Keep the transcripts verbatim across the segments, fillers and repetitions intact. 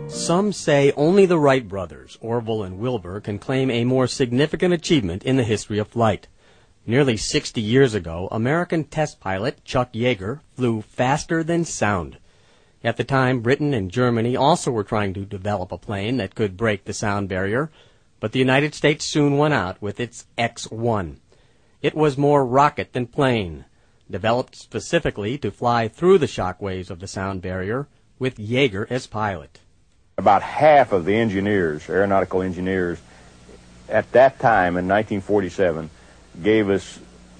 Some say only the Wright brothers, Orville and Wilbur, can claim a more significant achievement in the history of flight. Nearly sixty years ago, American test pilot Chuck Yeager flew faster than sound. At the time, Britain and Germany also were trying to develop a plane that could break the sound barrier, but the United States soon won out with its X one. It was more rocket than plane, developed specifically to fly through the shock waves of the sound barrier, with Yeager as pilot. About half of the engineers, aeronautical engineers, at that time in nineteen forty-seven, gave us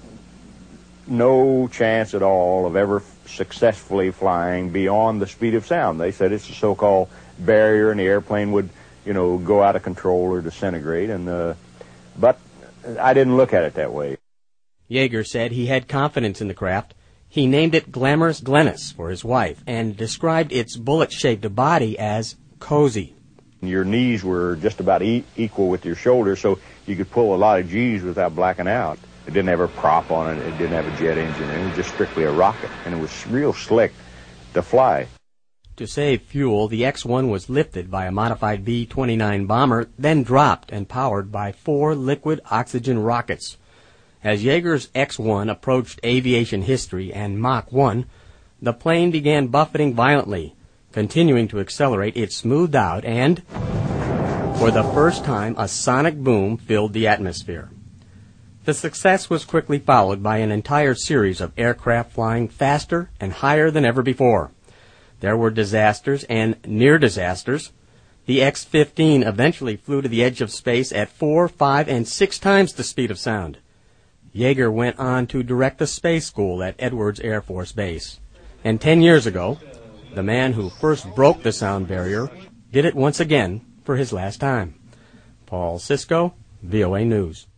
no chance at all of ever successfully flying beyond the speed of sound. They said it's a so-called barrier and the airplane would, you know, go out of control or disintegrate. And uh, but I didn't look at it that way. Yeager said he had confidence in the craft. He named it Glamorous Glennis for his wife and described its bullet-shaped body as cozy. Your knees were just about e- equal with your shoulders, so you could pull a lot of G's without blacking out. It didn't have a prop on it. It didn't have a jet engine. It was just strictly a rocket, and it was real slick to fly. To save fuel, the X one was lifted by a modified B twenty-nine bomber, then dropped and powered by four liquid oxygen rockets. As Yeager's X one approached aviation history and Mach one, the plane began buffeting violently, continuing to accelerate. It smoothed out, and for the first time, a sonic boom filled the atmosphere. The success was quickly followed by an entire series of aircraft flying faster and higher than ever before. There were disasters and near disasters. The X fifteen eventually flew to the edge of space at four, five, and six times the speed of sound. Yeager went on to direct the space school at Edwards Air Force Base. And ten years ago, the man who first broke the sound barrier did it once again for his last time. Paul Cisco, V O A News.